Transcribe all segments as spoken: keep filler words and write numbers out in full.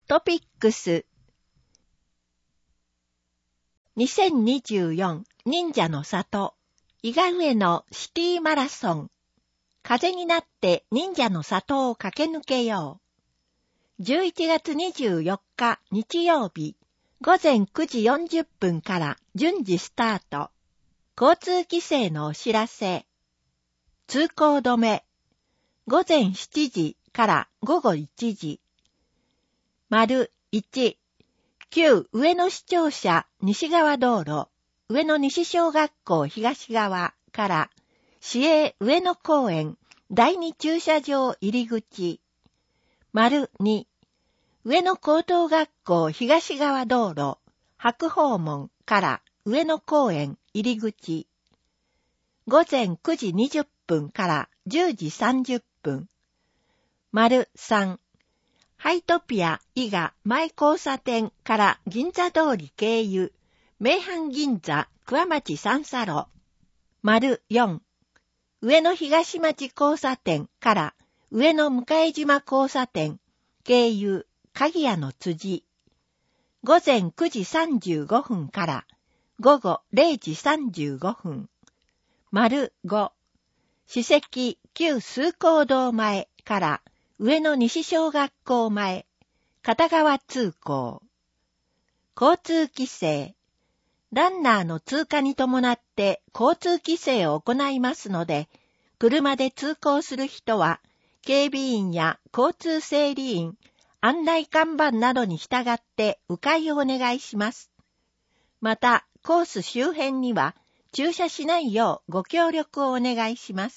トピックスにせんにじゅうよん忍者の里伊賀上野シティマラソン風になって忍者の里を駆け抜けよう。じゅういちがつにじゅうよっか日曜日ごぜんくじよんじゅっぷんから順次スタート。交通規制のお知らせ。通行止め。ごぜんしちじからごごいちじ。丸いち。旧上野市庁舎西側道路。上野西小学校東側から市営上野公園だいに駐車場入り口。丸に。上野高等学校東側道路白鳳門から上野公園入り口。ごぜんくじにじゅっぷんからじゅうじさんじゅっぷん。丸さん。ハイトピア伊賀前交差点から銀座通り経由。名阪銀座桑町三叉路。丸よん。上野東町交差点から上野向島交差点経由鍵屋の辻。ごぜんくじさんじゅうごふんからごごれいじさんじゅうごふん。丸ご。史跡旧崇光堂前から上野西小学校前片側通行。交通規制。ランナーの通過に伴って交通規制を行いますので、車で通行する人は警備員や交通整理員、案内看板などに従って迂回をお願いします。また、コース周辺には駐車しないようご協力をお願いします。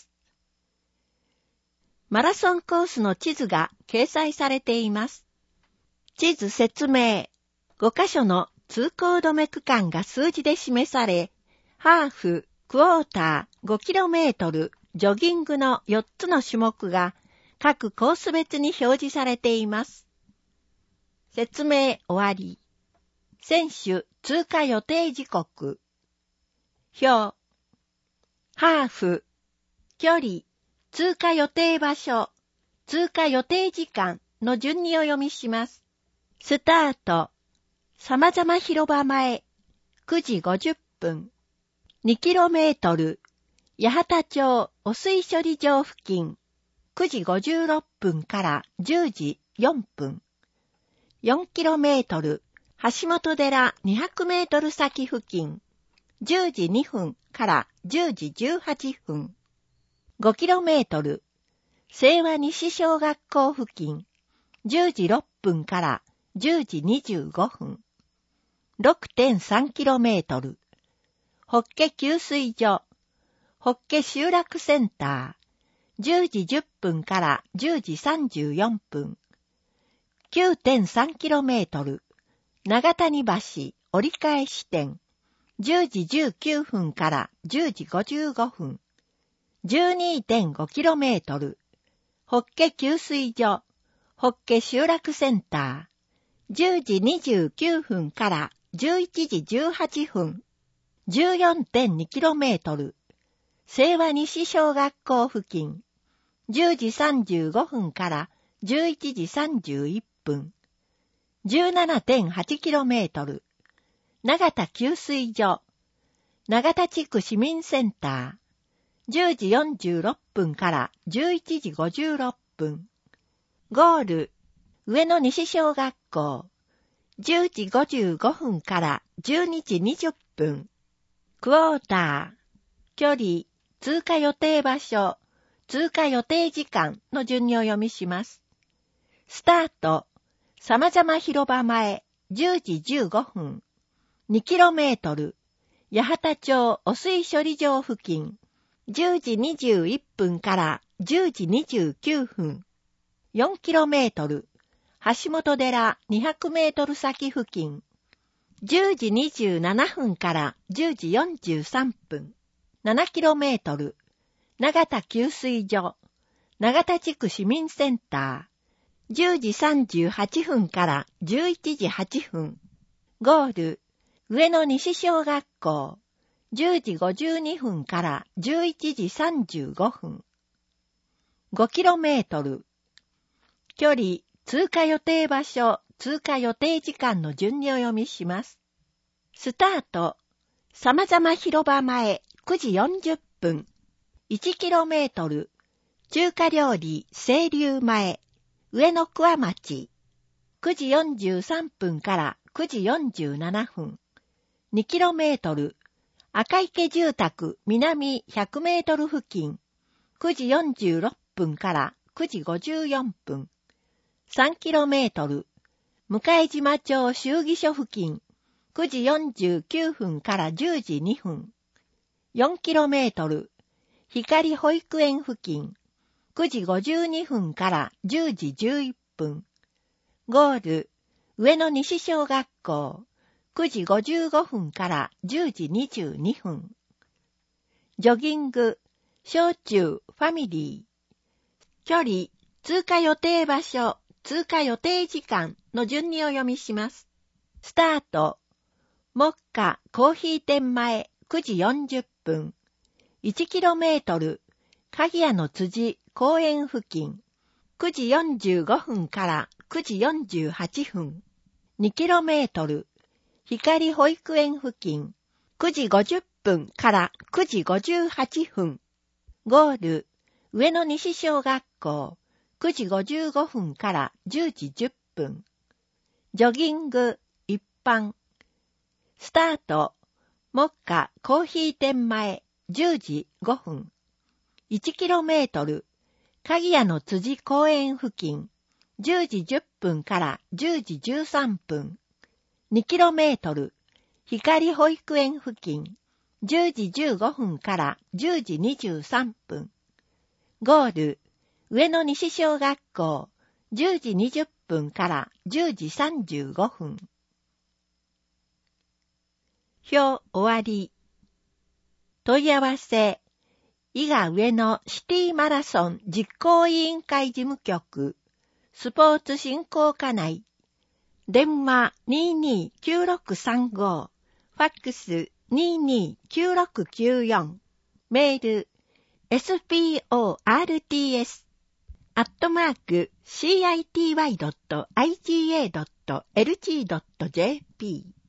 マラソンコースの地図が掲載されています。地図説明。ごカ所の通行止め区間が数字で示され、ハーフ、クォーター、ごキロメートル、ジョギングのよっつの種目が各コース別に表示されています。説明終わり。選手通過予定時刻。表。ハーフ。距離。通過予定場所。通過予定時間の順にお読みします。スタート。様々広場前。くじごじゅっぷん。にキロメートル。八幡町汚水処理場付近。くじごじゅうろっぷんからじゅうじよんぷん。よんキロメートル。橋本寺にひゃくメートル先付近。じゅうじにふんからじゅうじじゅうはっぷん。ごキロメートル。清和西小学校付近。じゅうじろっぷんからじゅうじにじゅうごふん。ろくてんさんキロメートル。法華給水所。法華集落センター。じゅうじじゅっぷんからじゅうじさんじゅうよんぷん。きゅうてんさんキロメートル。長谷橋折り返し点。じゅうじじゅうきゅうふんからじゅうじごじゅうごふん。じゅうにてんごキロメートル。法華給水所。法華集落センター。じゅうじにじゅうきゅうふんからじゅういちじじゅうはっぷん。じゅうよんてんにキロメートル。清和西小学校付近。じゅうじさんじゅうごふんからじゅういちじさんじゅういっぷん。じゅうななてんはちキロメートル。長田給水所。長田地区市民センター。じゅうじよんじゅうろっぷんからじゅういちじごじゅうろっぷん。ゴール。上野西小学校。じゅうじごじゅうごふんからじゅうにじにじゅっぷん。クォーター。距離、通過予定場所、通過予定時間の順にお読みします。スタート。様々広場前、じゅうじじゅうごふん。にキロメートル。八幡町汚水処理場付近。じゅうじにじゅういっぷんからじゅうじにじゅうきゅうふん。よんキロメートル。橋本寺にひゃくメートル先付近。じゅうじにじゅうななふんからじゅうじよんじゅうさんぷん。ななキロメートル。長田給水所。長田地区市民センター。じゅうじさんじゅうはっぷんからじゅういちじはっぷん。ゴール。上野西小学校。じゅうじごじゅうにふんからじゅういちじさんじゅうごふん。ごキロメートル。距離、通過予定場所、 通過予定時間の順にお読みします。スタート。様々広場前くじよんじゅっぷん。いちキロメートル。中華料理清流前。上野桑町。くじよんじゅうさんぷんからくじよんじゅうななふん。にキロメートル。赤池住宅南ひゃくメートル付近。くじよんじゅうろっぷんからくじごじゅうよんぷん。さんキロメートル。向島町衆議所付近。くじよんじゅうきゅうふんからじゅうじにふん。よんキロメートル。光保育園付近。くじごじゅうにふんからじゅうじじゅういっぷん。ゴール。上野西小学校。くじごじゅうごふんからじゅうじにじゅうにふん。ジョギング。小中ファミリー。距離、通過予定場所、通過予定時間の順にお読みします。スタート。目下コーヒー店前くじよんじゅっぷん。いちキロメートル。鍵屋の辻公園付近。くじよんじゅうごふんからくじよんじゅうはっぷん。にキロメートル。光保育園付近。くじごじゅっぷんからくじごじゅうはっぷん。ゴール。上野西小学校。くじごじゅうごふんからじゅうじじゅっぷん。ジョギング。一般。スタート。目下コーヒー店前じゅうじごふん。いちキロメートル。鍵屋の辻公園付近。じゅうじじゅっぷんからじゅうじじゅうさんぷん。にキロメートル。光保育園付近。じゅうじじゅうごふんからじゅうじにじゅうさんぷん。ゴール。上野西小学校。じゅうじにじゅっぷんからじゅうじさんじゅうごふん。表終わり。問い合わせ。伊賀上野シティマラソン実行委員会事務局。スポーツ振興課内。電話 にーにーきゅうろくさんご。ファックス にーにーきゅうろくきゅうよん。メール エスピーオーアールティーエス アットマーク シーアイティーワイドットアイジーエードットエルジードットジェーピー。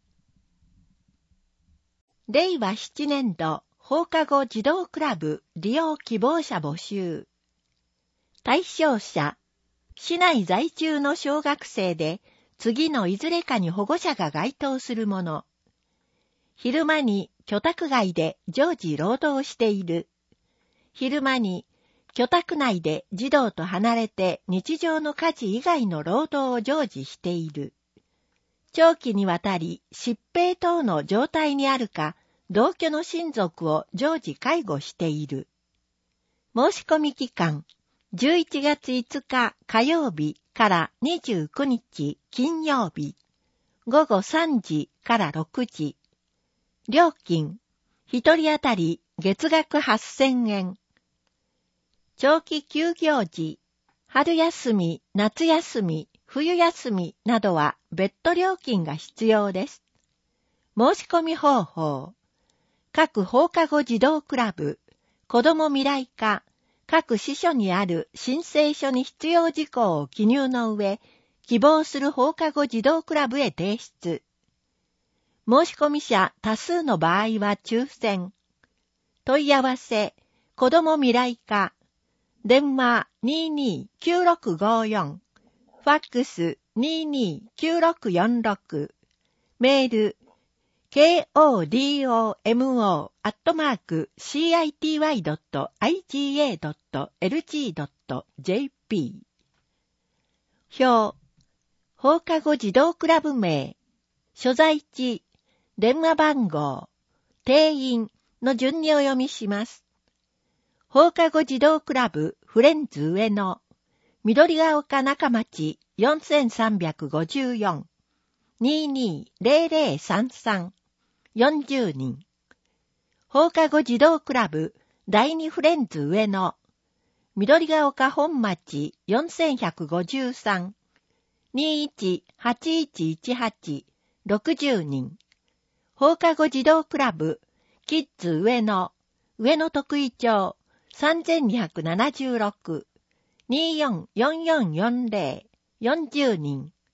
れいわななねん度放課後児童クラブ利用希望者募集。対象者、市内在住の小学生で次のいずれかに保護者が該当するもの。昼間に居宅外で常時労働している。昼間に居宅内で児童と離れて日常の家事以外の労働を常時している。長期にわたり疾病等の状態にあるか、同居の親族を常時介護している。申し込み期間、じゅういちがついつか火曜日からにじゅうくにち金曜日、ごごさんじからろくじ。料金、一人当たり月額はっせんえん。長期休業時、春休み、夏休み、冬休みなどは別途料金が必要です。申し込み方法。各放課後児童クラブ、子ども未来課、各支所にある申請書に必要事項を記入の上、希望する放課後児童クラブへ提出。申し込み者多数の場合は抽選。問い合わせ、子ども未来課、電話 にーにーきゅうろくごよん、ファックス にーにーきゅうろくよんろく、メール、ケーオーディーオーエムオー アットマーク シーアイティーワイドットアイジーエードットエルジードットジェーピー。表、放課後児童クラブ名、所在地、電話番号、定員の順にお読みします。放課後児童クラブフレンズ上野、緑ヶ丘中町よんさんごよん、にーにーぜろぜろさんさん、よんじゅうにん。放課後児童クラブ第二フレンズ上野、緑ヶ丘本町よんいちごさん、にーいちはちいちいちはち、ろくじゅうにん。放課後児童クラブキッズ上野、上野徳井町さんにーななろく、にーよんよんよんよんぜろ、よんじゅうにん。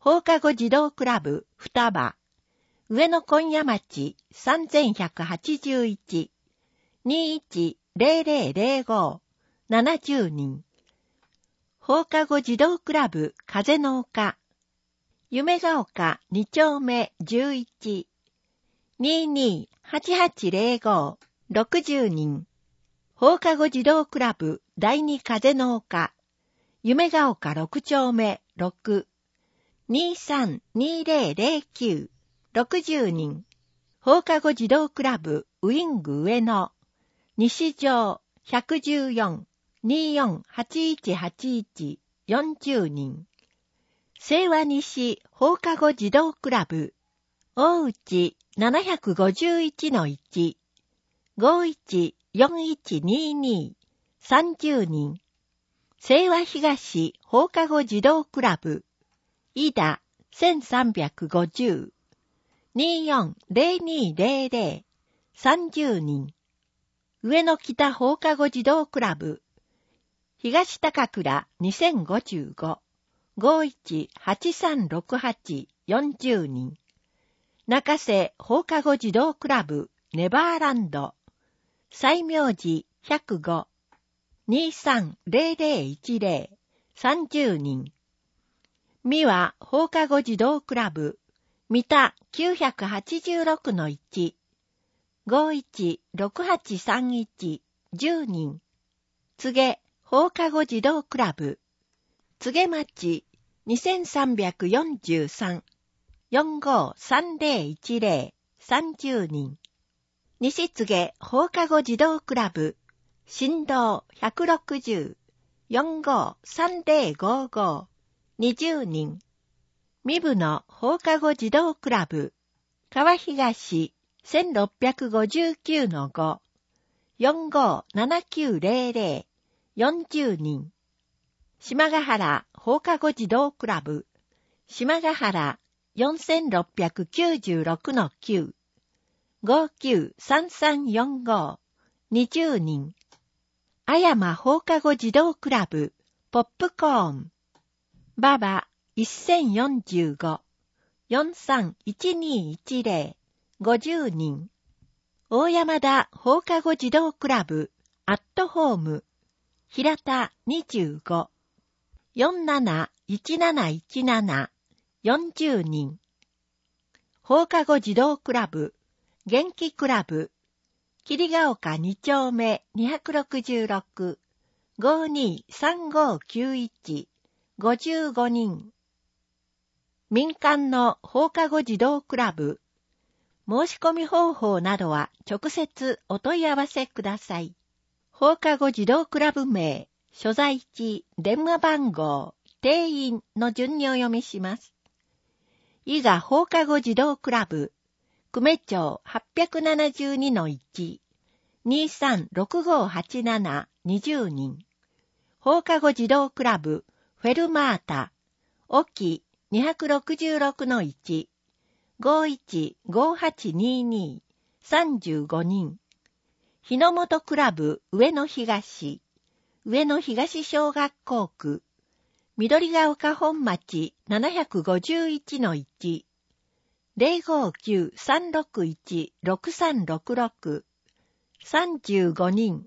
放課後児童クラブ双葉、上野今夜町さんぜんひゃくはちじゅういち、にいちゼロゼロゼロご、ななじゅうにん。放課後児童クラブ風の丘、夢が丘に丁目じゅういち、ににはちはちゼロご、ろくじゅうにん。放課後児童クラブ第二風の丘、夢が丘ろく丁目ろく、にさんにゼロゼロきゅう、ろくじゅうにん。放課後児童クラブウィング上野、西条ひゃくじゅうよん、によんはちいちはちいち、よんじゅうにん。清和西放課後児童クラブ、大内 ななひゃくごじゅういちのいち、ごいちよんいちにに、さんじゅうにん。清和東放課後児童クラブ、井田せんさんびゃくごじゅう、によんゼロにゼロゼロ、さんじゅうにん。上野北放課後児童クラブ、東高倉にせんごじゅうご、ごいちはちさんろくはち、よんじゅうにん。中瀬放課後児童クラブ、ネバーランド、西明寺ひゃくご、にさんゼロゼロいちゼロ、さんじゅうにん。三輪放課後児童クラブ、三田きゅうひゃくはちじゅうろくのいち、ごいちろくはちさんいち、じゅうにん。つげ放課後児童クラブ、つげ町にせんさんびゃくよんじゅうさん、よんごさんゼロいちゼロ、さんじゅうにん。西つげ放課後児童クラブ、新道ひゃくろくじゅう、よんごさんゼロごご、にじゅうにん。三部の放課後児童クラブ、川東せんろっぴゃくごじゅうきゅうのご、よんごななきゅうゼロゼロ、よんじゅうにん。島ヶ原放課後児童クラブ、島ヶ原よんせんろっぴゃくきゅうじゅうろくのきゅう、ごきゅうさんさんよんご、にじゅうにん。あやま放課後児童クラブ、ポップコーン、ババせんよんじゅうご、よんさんいちにいちゼロ、ごじゅうにん。大山田放課後児童クラブ、アットホーム、平田にじゅうご、よんなないちなないちなな、よんじゅうにん。放課後児童クラブ、元気クラブ、霧ヶ丘に丁目にひゃくろくじゅうろく、ごにさんごきゅういち、ごじゅうごにん。民間の放課後児童クラブ、申し込み方法などは直接お問い合わせください。放課後児童クラブ名、所在地、電話番号、定員の順にお読みします。伊賀放課後児童クラブ、久米町はっぴゃくななじゅうにのいち、にさんろくごはちなな、にじゅうにん。放課後児童クラブ、フェルマータ、沖にひゃくろくじゅうろくのいち、ごいちごはちにに、さんじゅうごにん。日の本クラブ上野東、上野東小学校区、緑ヶ丘本町ななひゃくごじゅういちのいち、ゼロごきゅうさんろくいちろくさんろくろく、さんじゅうごにん。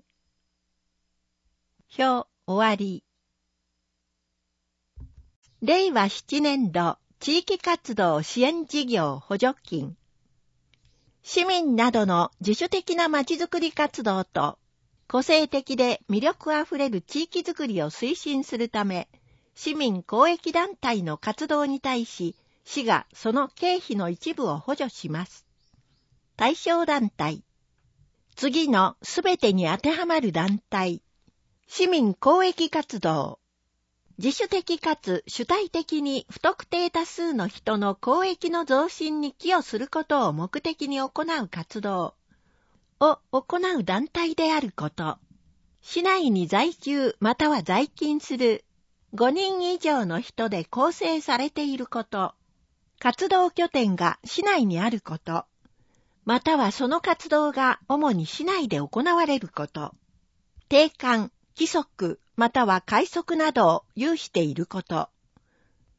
表終わり。れいわななねんど地域活動支援事業補助金。市民などの自主的なまちづくり活動と個性的で魅力あふれる地域づくりを推進するため、市民公益団体の活動に対し、市がその経費の一部を補助します。対象団体。次のすべてに当てはまる団体。市民公益活動。自主的かつ主体的に不特定多数の人の公益の増進に寄与することを目的に行う活動を行う団体であること。市内に在住または在勤するごにん以上の人で構成されていること。活動拠点が市内にあること。またはその活動が主に市内で行われること。定款、規則、または快速などを有していること。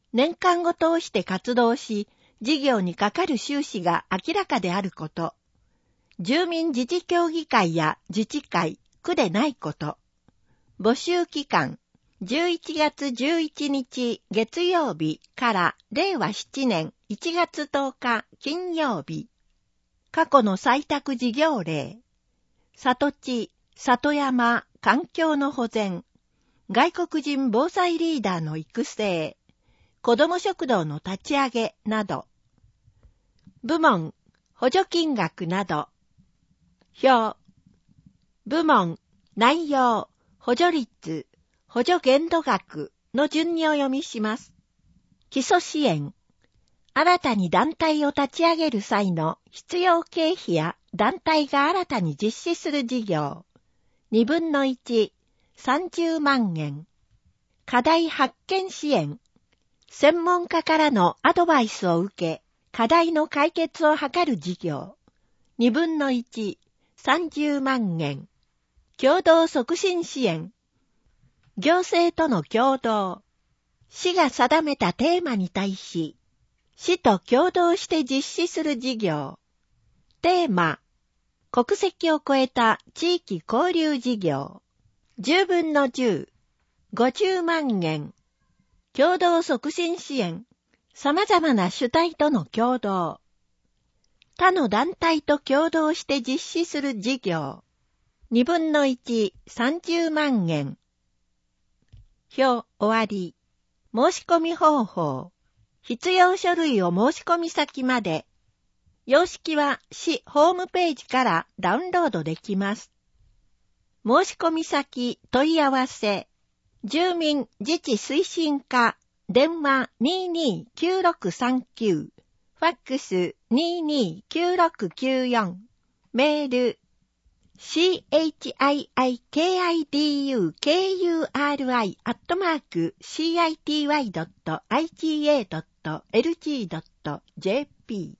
年間を通して活動し、事業にかかる収支が明らかであること。住民自治協議会や自治会、区でないこと。募集期間、じゅういちがつじゅういちにち月曜日かられいわななねんいちがつとおか金曜日。過去の採択事業例。里地、里山、環境の保全。外国人防災リーダーの育成。子ども食堂の立ち上げなど。部門、補助金額など。表。部門、内容、補助率、補助限度額の順にお読みします。基礎支援。新たに団体を立ち上げる際の必要経費や団体が新たに実施する事業。にぶんのいち、さんじゅうまんえん。課題発見支援。専門家からのアドバイスを受け、課題の解決を図る事業。にぶんのいち、さんじゅうまんえん。共同促進支援。行政との共同。市が定めたテーマに対し、市と共同して実施する事業。テーマ。国籍を超えた地域交流事業。じゅうぶんのじゅう、ごじゅうまんえん。共同促進支援。様々な主体との共同。他の団体と共同して実施する事業。にぶんのいち、さんじゅうまんえん。表終わり。申し込み方法。必要書類を申し込み先まで。様式は市ホームページからダウンロードできます。申し込み先問い合わせ。住民自治推進課。電話 にーにーきゅうろくさんきゅう。ファックス にーにーきゅうろくきゅうよん。メール。シーエイチアイアイケーアイディーユーケーユーアールアイ アットマーク シーアイティーワイドットアイジーエードットエルジードットジェーピー